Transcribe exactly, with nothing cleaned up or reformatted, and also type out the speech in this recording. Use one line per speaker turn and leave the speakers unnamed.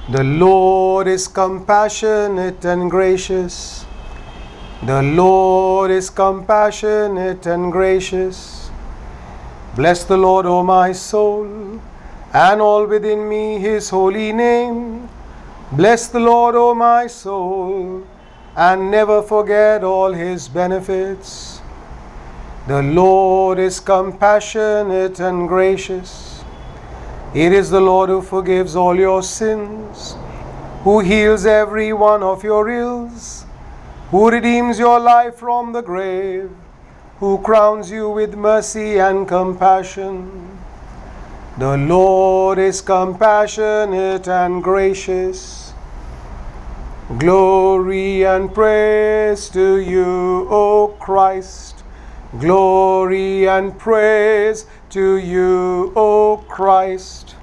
The Lord is compassionate and gracious. The Lord is compassionate and gracious. Bless the Lord, O my soul, and all within me his holy name. Bless the Lord, O my soul, and never forget all his benefits. The Lord is compassionate and gracious. It is the Lord who forgives all your sins, who heals every one of your ills, who redeems your life from the grave, who crowns you with mercy and compassion. The Lord is compassionate and gracious. Glory and praise to you, O Christ. Glory and praise to you, O Christ.